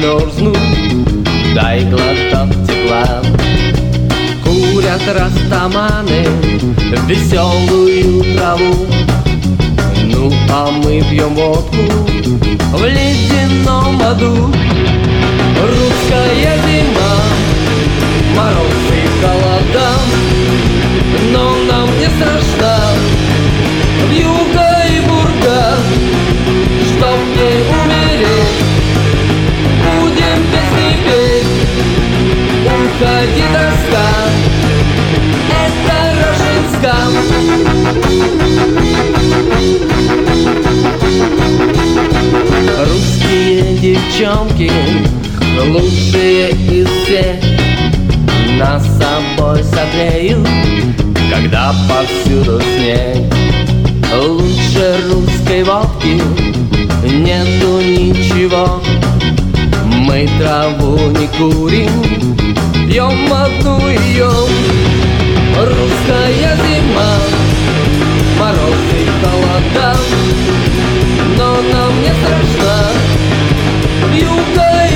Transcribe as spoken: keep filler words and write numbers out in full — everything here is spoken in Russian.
замерзнуть, дай глоток тепла. Курят растаманы веселую траву, ну а мы пьем водку в ледяном аду. Русская зима, мороз и холода, но нам не страшна вьюга и бурга. Чтоб не умереть, будем песни петь. Уходи, тоска, это Рождество. Русские девчонки лучшие из всех, нас с собой согреют, когда повсюду снег. Лучше русской водки нету ничего. Мы траву не курим, пьем одну ее. Русская зима, мороз и холода, но нам не страшна вьюга